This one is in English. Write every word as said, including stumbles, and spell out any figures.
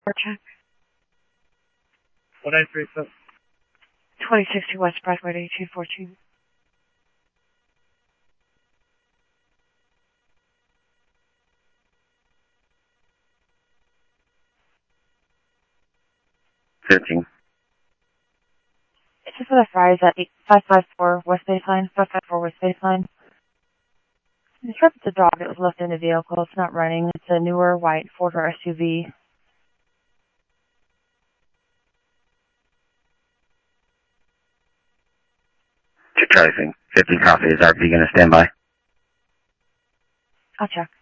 Check. one nine three seven. twenty sixty West Broadway, two fourteen. fifteen. It's just for the fries at five five four West Baseline, five five four West Baseline. Describe the dog that was left in the vehicle. It's not running. It's a newer white four-door S U V. Charlie, fifteen copy. Is R P going to stand by? I'll check.